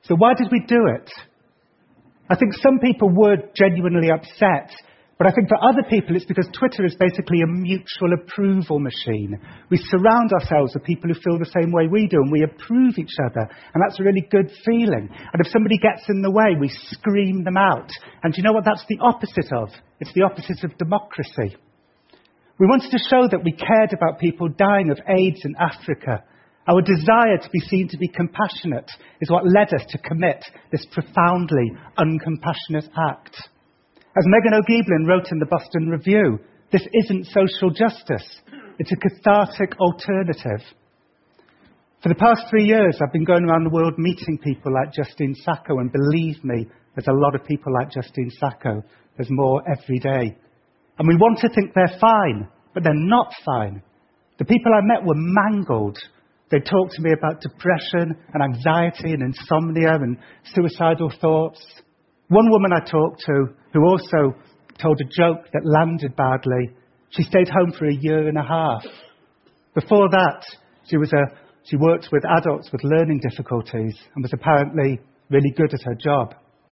So why did we do it? I think some people were genuinely upset, but I think for other people it's because Twitter is basically a mutual approval machine. We surround ourselves with people who feel the same way we do, and we approve each other, and that's a really good feeling. And if somebody gets in the way, we scream them out. And do you know what that's the opposite of? It's the opposite of democracy. We wanted to show that we cared about people dying of AIDS in Africa. Our desire to be seen to be compassionate is what led us to commit this profoundly uncompassionate act. As Megan O'Geeblin wrote in the Boston Review, this isn't social justice. It's a cathartic alternative. For the past 3 years, I've been going around the world meeting people like Justine Sacco, and believe me, there's a lot of people like Justine Sacco. There's more every day. And we want to think they're fine, but they're not fine. The people I met were mangled. They talked to me about depression and anxiety and insomnia and suicidal thoughts. One woman I talked to, who also told a joke that landed badly, she stayed home for 1.5 years. Before that, she worked with adults with learning difficulties and was apparently really good at her job.